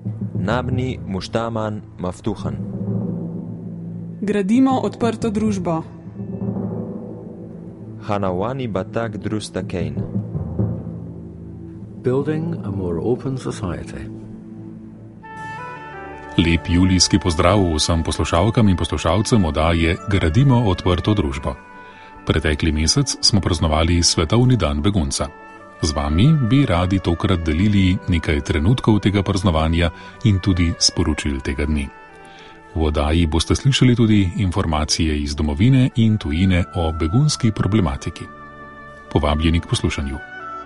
نبني مجتمعا مفتوحا. Gradimo odprto družbo. Hanawani batak drusta kein. Building a more open society. Lep julijski pozdrav vsem poslušalkam in poslušalcem oddaje Gradimo odprto družbo. Pretekli mesec smo praznovali Svetovni dan begunca. Z vami bi radi tokrat delili nekaj trenutkov tega praznovanja in tudi sporočil tega dne. V oddaji boste slišali tudi informacije iz domovine in tujine o begunski problematiki. Povabljeni k poslušanju.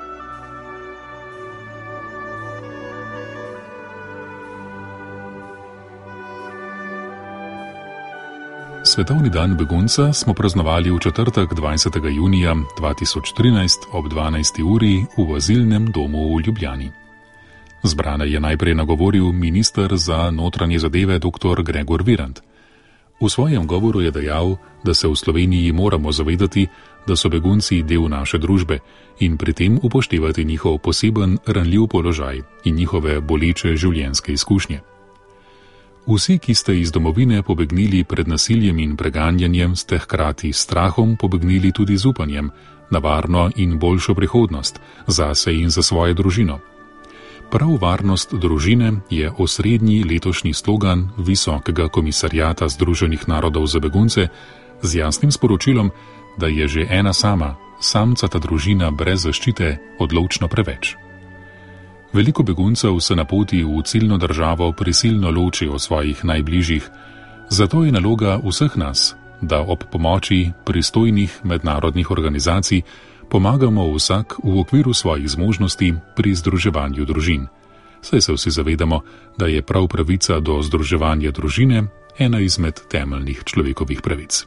Svetovni dan begunca smo praznovali v četrtek 20. junija 2013 ob 12. uri v azilnem domu v Ljubljani. Zbrane je najprej nagovoril minister za notranje zadeve dr. Gregor Virant. V svojem govoru je dejal, da se v Sloveniji moramo zavedati, da so begunci del naše družbe in pri tem upoštevati njihov poseben ranljiv položaj in njihove boleče življenjske izkušnje. Vsi, ki ste iz domovine pobegnili pred nasiljem in preganjanjem, ste hkrati s strahom pobegnili tudi z upanjem na varno in boljšo prihodnost zase in za svojo družino. Prav varnost družine je osrednji letošnji slogan Visokega komisarjata Združenih narodov za begunce z jasnim sporočilom, da je že ena samcata družina brez zaščite odločno preveč. Veliko beguncev se na poti v ciljno državo prisilno loči od svojih najbližjih, zato je naloga vseh nas, da ob pomoči pristojnih mednarodnih organizacij pomagamo vsak v okviru svojih zmožnosti pri združevanju družin. Saj se vsi zavedamo, da je prav pravica do združevanja družine ena izmed temeljnih človekovih pravic.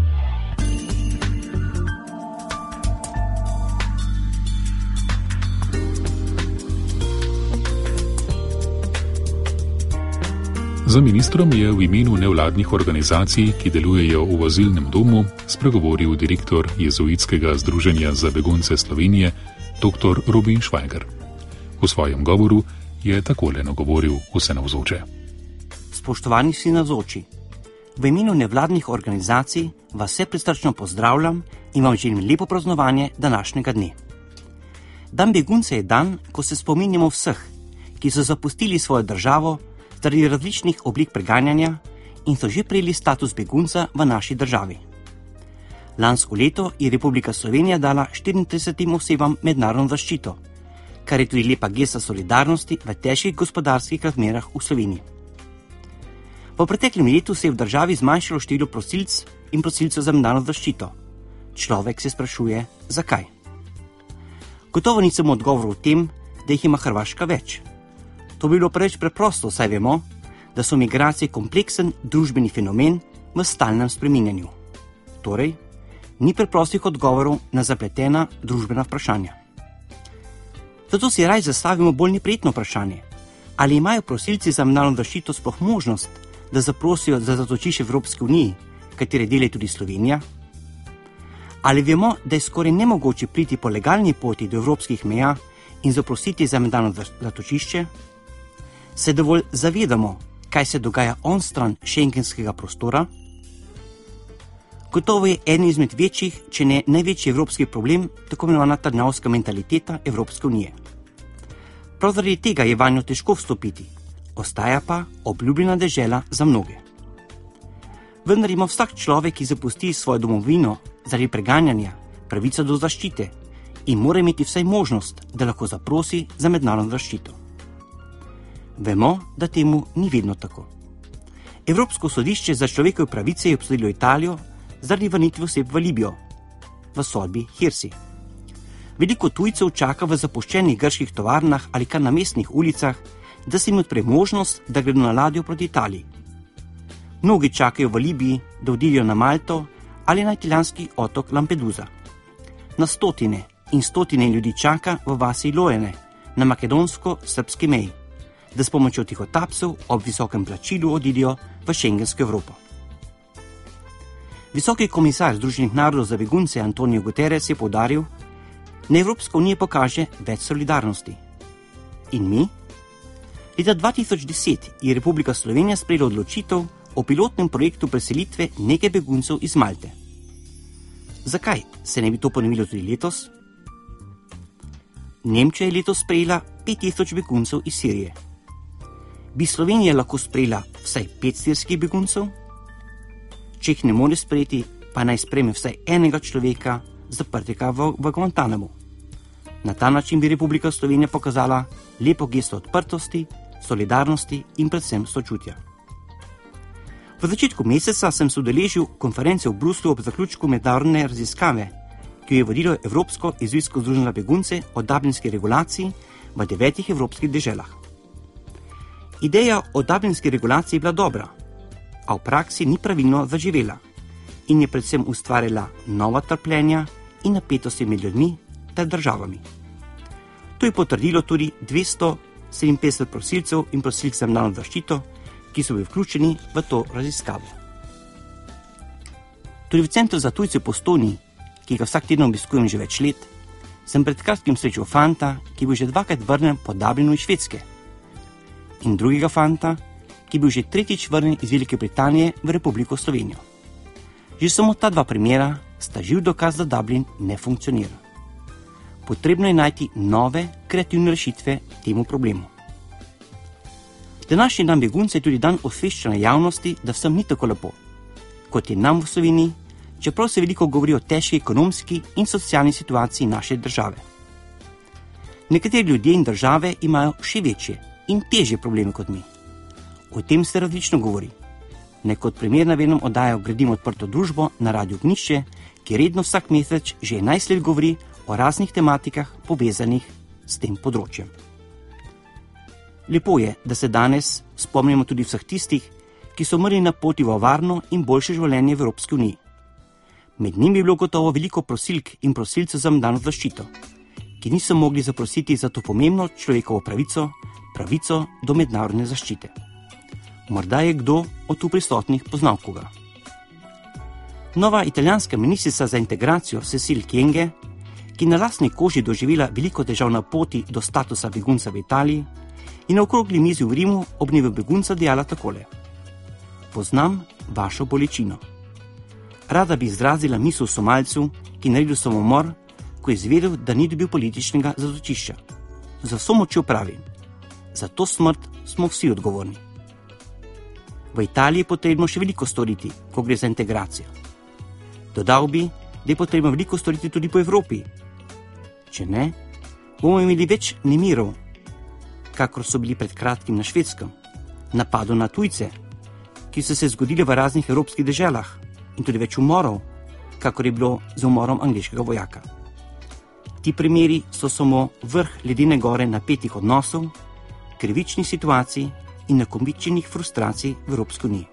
Za ministrom je v imenu nevladnih organizacij, ki delujejo v azilnem domu, spregovoril direktor Jezuitskega združenja za begunce Slovenije, dr. Robin Švajger. V svojem govoru je takole nagovoril vse navzoče. Spoštovani vsi navzoči, v imenu nevladnih organizacij vas vse prisrčno pozdravljam in vam želim lepo praznovanje današnjega dne. Dan begunce je dan, ko se spominjamo vseh, ki so zapustili svojo državo zaradi različnih oblik preganjanja in so že prejeli status begunca v naši državi. Lansko leto je Republika Slovenija dala 34 osebam mednarodno zaščito, kar je tudi lepa gesta solidarnosti v težkih gospodarskih razmerah v Sloveniji. V preteklem letu se je v državi zmanjšalo število prosilcev in prosilcev za mednarodno zaščito. Človek se sprašuje, zakaj. Gotovo ni samo odgovor v tem, da jih ima Hrvaška več. To bi bilo preveč preprosto, saj vemo, da so migracije kompleksen družbeni fenomen v stalnem spreminjanju. Torej, ni preprostih odgovorov na zapletena družbena vprašanja. Zato si raj zastavimo bolj neprijetno vprašanje, ali imajo prosilci za mednarodno zaščito sploh možnost, da zaprosijo za zatočišče v Evropski uniji, katere del je tudi Slovenija? Ali vemo, da je skoraj nemogoče priti po legalni poti do evropskih meja in zaprositi za mednarodno zatočišče? Se dovolj zavedamo, kaj se dogaja onstran šengenskega prostora? Gotovo je eden izmed večjih, če ne največji evropski problem, tako imenovana trnavska mentaliteta Evropske unije. Prav zaradi tega je vanjo težko vstopiti, ostaja pa obljubljena dežela za mnoge. Vendar ima vsak človek, ki zapusti svojo domovino zaradi preganjanja, pravico do zaščite in mora imeti vsaj možnost, da lahko zaprosi za mednarodno zaščito. Vemo, da temu ni vedno tako. Evropsko sodišče za človekove pravice je obsodilo Italijo zaradi vrnitve oseb v Libijo, v sodbi Hirsi. Veliko tujcev čaka v zapuščenih grških tovarnah ali kar na mestnih ulicah, da se jim odpre možnost, da gredo na ladjo proti Italiji. Mnogi čakajo v Libiji, da odidejo na Malto ali na italijanski otok Lampedusa. Na stotine in stotine ljudi čaka v vasi Lojene, na makedonsko-srbski meji, da s pomočjo tihotapcev ob visokem plačilu odidejo v šengensko Evropo. Visoki komisar Združenih narodov za begunce Antonio Guterres je poudaril, da Evropska unija pokaže več solidarnosti. In mi? Leta 2010 je Republika Slovenija sprejela odločitev o pilotnem projektu preselitve nekaj beguncev iz Malte. Zakaj se ne bi to ponovilo tudi letos? Nemčija je letos sprejela 5000 beguncev iz Sirije. Bi Slovenija lahko sprejela vsaj 5 sirskih beguncev? Če jih ne more sprejeti, pa naj sprejme vsaj enega človeka zaprtega v Guantanamu. Na ta način bi Republika Slovenija pokazala lepo gesto odprtosti, solidarnosti in predvsem sočutja. V začetku meseca sem se udeležil konference v Bruslju ob zaključku mednarodne raziskave, ki jo je vodilo Evropsko jezuitsko združenje za begunce o dublinski regulaciji v 9 evropskih deželah. Ideja o dublinski regulaciji je bila dobra, a v praksi ni pravilno zaživela in je predvsem ustvarjala nova trpljenja in napetosti med ljudmi ter državami. To je potrdilo tudi 257 prosilcev in prosilcev za mednarodno zaščito, ki so bili vključeni v to raziskavo. Tudi v Centru za tujce v Postojni, ki ga vsak teden obiskujem že več let, sem pred kratkim srečal fanta, ki je bil že 2-krat vrnjen po Dublinu iz Švedske, in drugega fanta, ki je bil že 3. vrnjen iz Velike Britanije v Republiko Slovenijo. Že samo ta 2 primera sta živ dokaz, da Dublin ne funkcionira. Potrebno je najti nove, kreativne rešitve temu problemu. Današnji dan begunca je tudi dan osveščanja javnosti, da vsem ni tako lepo, kot je nam v Sloveniji, čeprav se veliko govori o težki ekonomski in socialni situaciji naše države. Nekateri ljudje in države imajo še večje in težje probleme kot mi. O tem se različno govori. Naj kot primer navedem oddajo Gradimo odprto družbo na Radiu Gnišče, ki redno vsak mesec že 11 let govori o raznih tematikah povezanih s tem področjem. Lepo je, da se danes spomnimo tudi vseh tistih, ki so umrli na poti v varno in boljše življenje v Evropski uniji. Med njimi je bilo gotovo veliko prosilk in prosilcev za mednarodno zaščito, ki niso mogli zaprositi za to pomembno človekovo pravico do mednarodne zaščite. Morda je kdo od tu prisotnih poznal koga. Nova italijanska ministrica za integracijo Cecil Kyenge, ki na lastni koži doživela veliko težav na poti do statusa begunca v Italiji, in na okrogli mizi v Rimu ob dnevu begunca dejala takole: Poznam vašo bolečino. Rada bi izrazila misel Somalcu, ki naredil samomor, ko je izvedel, da ni dobil političnega zatočišča. Za vso močjo pravim, za to smrt smo vsi odgovorni. V Italiji je potrebno še veliko storiti, ko gre za integracijo. Dodal bi, da je potrebno veliko storiti tudi po Evropi. Če ne, bomo imeli več nemirov, kakor so bili pred kratkim na Švedskem, napadov na tujce, ki so se zgodili v raznih evropskih deželah, in tudi več umorov, kakor je bilo z umorom angleškega vojaka. Ti primeri so samo vrh ledene gore napetih odnosov, krivičnih situacij in nakomičenih frustracij v Evropski uniji.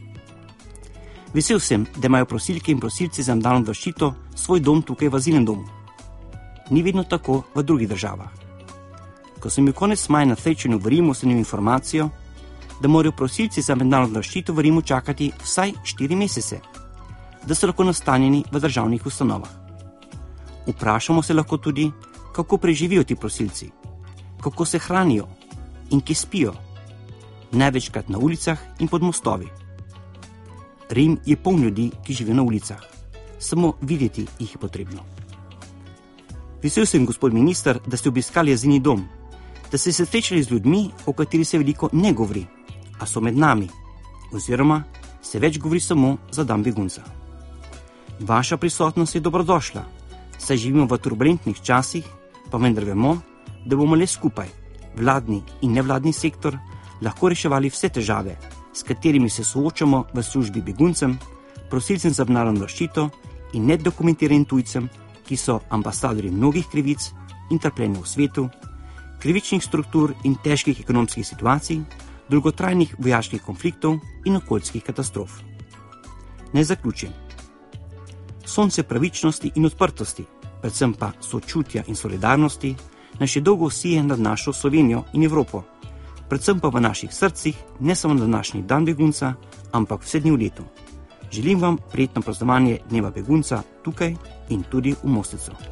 Vesel sem, da imajo prosilke in prosilci za mednarodno zaščito svoj dom tukaj v azilnem domu. Ni vedno tako v drugih državah. Ko sem bil konec maja na srečanju v Rimu, sem imel informacijo, da morajo prosilci za mednarodno zaščito v Rimu čakati vsaj 4 mesece, da so lahko nastanjeni v državnih ustanovah. Vprašamo se lahko tudi, kako preživijo ti prosilci, kako se hranijo in kje spijo, največkrat na ulicah in pod mostovi. Rim je poln ljudi, ki živijo na ulicah, samo videti jih je potrebno. Vesel sem, gospod minister, da ste obiskali azilni dom, da ste se srečali z ljudmi, o katerih se veliko ne govori, a so med nami, oziroma se več govori samo za dan begunca. Vaša prisotnost je dobrodošla, saj živimo v turbulentnih časih, pa vendar vemo, da bomo le skupaj, vladni in nevladni sektor, lahko reševali vse težave, s katerimi se soočamo v službi beguncem, prosilcem za mednarodno zaščito in nedokumentiranim tujcem, ki so ambasadorji mnogih krivic in trpljenja v svetu, krivičnih struktur in težkih ekonomskih situacij, dolgotrajnih vojaških konfliktov in okoljskih katastrof. Naj zaključim. Sonce pravičnosti in odprtosti, predvsem pa sočutja in solidarnosti, nas še dolgo sije nad našo Slovenijo in Evropo, predvsem pa v naših srcih, ne samo na današnji dan begunca, ampak vse dni v letu. Želim vam prijetno praznovanje dneva begunca tukaj in tudi v Mostecu.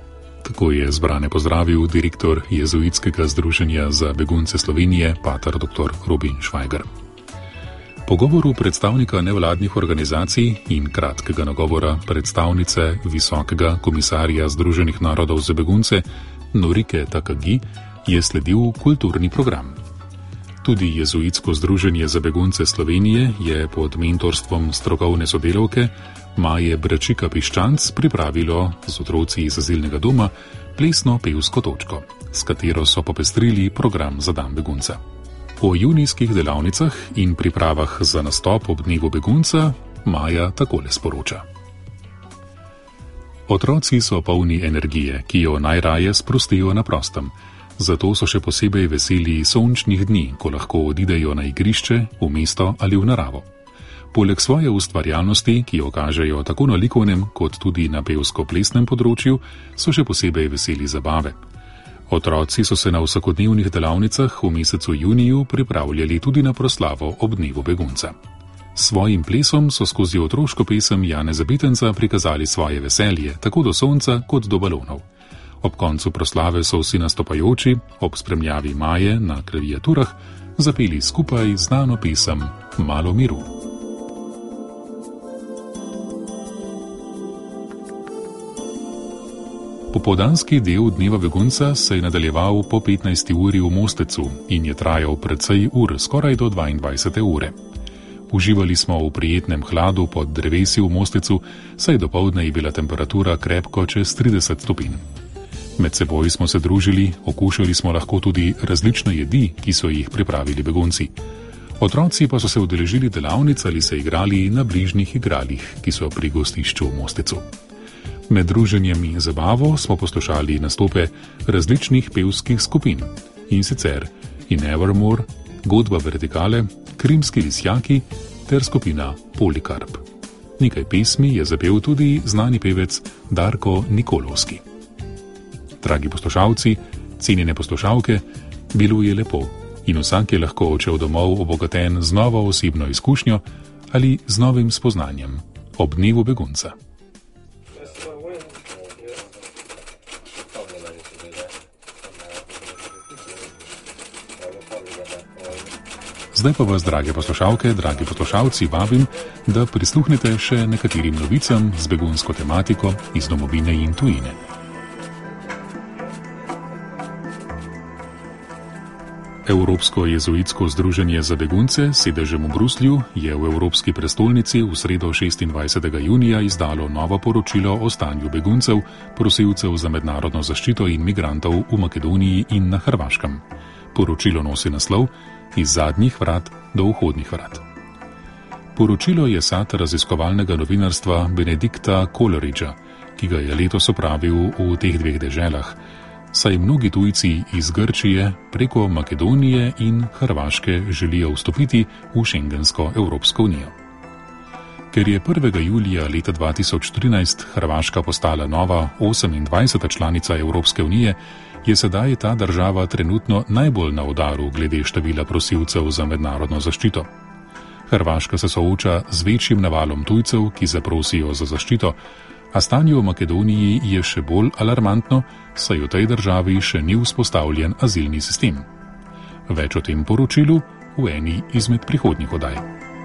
Tako je zbrane pozdravil direktor Jezuitskega združenja za begunce Slovenije, pater dr. Robin Švajger. Po govoru predstavnika nevladnih organizacij in kratkega nagovora predstavnice Visokega komisarja Združenih narodov za begunce Norike Takagi je sledil kulturni program. Tudi Jezuitsko združenje za begunce Slovenije je pod mentorstvom strokovne sodelavke Maje Bračika-Piščanc pripravilo z otroci iz azilnega doma plesno pevsko točko, s katero so popestrili program za dan begunca. O junijskih delavnicah in pripravah za nastop ob dnevu begunca Maja takole sporoča. Otroci so polni energije, ki jo najraje sprostijo na prostem. Zato so še posebej veseli sončnih dni, ko lahko odidejo na igrišče, v mesto ali v naravo. Poleg svoje ustvarjalnosti, ki jo kažejo tako na likovnem kot tudi na pevsko-plesnem področju, so še posebej veseli zabave. Otroci so se na vsakodnevnih delavnicah v mesecu juniju pripravljali tudi na proslavo ob dnevu begunca. S svojim plesom so skozi otroško pesem Janeza Bitenca prikazali svoje veselje, tako do sonca kot do balonov. Ob koncu proslave so vsi nastopajoči, ob spremljavi Maje na klaviaturah, zapeli skupaj znano pesem Malo miru. Popoldanski del dneva begunca se je nadaljeval po 15. uri v Mostecu in je trajal precej ur, skoraj do 22. ure. Uživali smo v prijetnem hladu pod drevesi v Mostecu, saj dopoldne je bila temperatura krepko čez 30 stopinj. Med seboj smo se družili, okušali smo lahko tudi različne jedi, ki so jih pripravili begunci. Otroci pa so se udeležili delavnic ali se igrali na bližnjih igralih, ki so pri gostišču v Mostecu. Med druženjem in zabavo smo poslušali nastope različnih pevskih skupin, in sicer In Evermore, Godba vertikale, Krimski lisjaki ter skupina Polikarp. Nekaj pesmi je zapel tudi znani pevec Darko Nikolovski. Dragi poslušalci, cenjene poslušalke, bilo je lepo in vsak je lahko odšel domov obogaten z novo osebno izkušnjo ali z novim spoznanjem ob dnevu begunca. Zdaj pa vas, drage poslušalke, dragi poslušalci, vabim, da prisluhnete še nekaterim novicam z begunsko tematiko iz domovine in tujine. Evropsko jezuitsko združenje za begunce s sedežem v Bruslju je v Evropski prestolnici v sredo 26. junija izdalo novo poročilo o stanju beguncev, prosilcev za mednarodno zaščito in migrantov v Makedoniji in na Hrvaškem. Poročilo nosi naslov Iz zadnjih vrat do vhodnih vrat. Poročilo je sad raziskovalnega novinarstva Benedikta Koleriča, ki ga je letos opravil v teh dveh deželah, saj mnogi tujci iz Grčije preko Makedonije in Hrvaške želijo vstopiti v Schengensko Evropsko unijo. Ker je 1. julija leta 2013 Hrvaška postala nova 28. članica Evropske unije, je sedaj ta država trenutno najbolj na udaru glede števila prosilcev za mednarodno zaščito. Hrvaška se sooča z večjim navalom tujcev, ki zaprosijo za zaščito, a stanje v Makedoniji je še bolj alarmantno, saj v tej državi še ni vzpostavljen azilni sistem. Več o tem poročilu v eni izmed prihodnjih oddaj.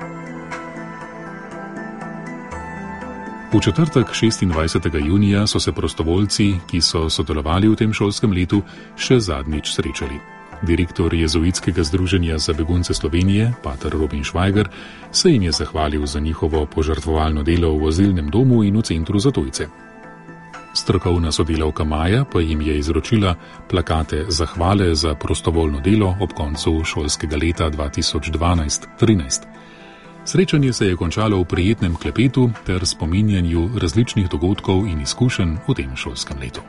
V četrtek 26. junija so se prostovoljci, ki so sodelovali v tem šolskem letu, še zadnjič srečali. Direktor Jezuitskega združenja za begunce Slovenije, pater Robin Švajger, se jim je zahvalil za njihovo požrtvovalno delo v azilnem domu in v centru za tujce. Strokovna sodelavka Maja pa jim je izročila plakate zahvale za prostovoljno delo ob koncu šolskega leta 2012-13. Srečanje se je končalo v prijetnem klepetu ter spominjanju različnih dogodkov in izkušenj v tem šolskem letu.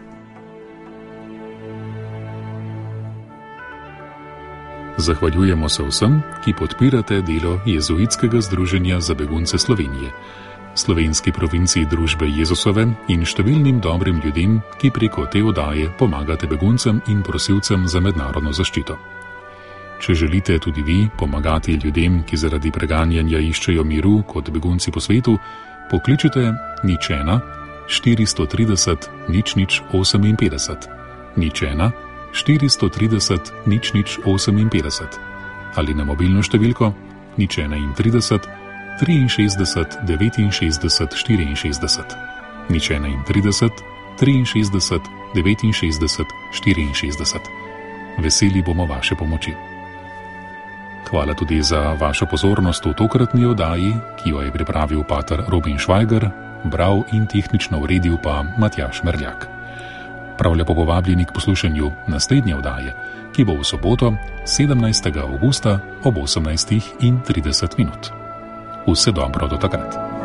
Zahvaljujemo se vsem, ki podpirate delo Jezuitskega združenja za begunce Slovenije, slovenski provinciji družbe Jezusove in številnim dobrim ljudem, ki preko te oddaje pomagate beguncem in prosilcem za mednarodno zaščito. Če želite tudi vi pomagati ljudem, ki zaradi preganjanja iščejo miru kot begunci po svetu, pokličite 01 430 0058, 01 430 0058 ali na mobilno številko 031 63 69 64, 031 63 69 64. Veseli bomo vaše pomoči. Hvala tudi za vašo pozornost v tokratni oddaji, ki jo je pripravil pater Robin Švajger, bral in tehnično uredil pa Matjaž Merljak. Prav lepo povabljeni k poslušanju naslednje oddaje, ki bo v soboto 17. avgusta ob 18:30. Vse dobro do takrat.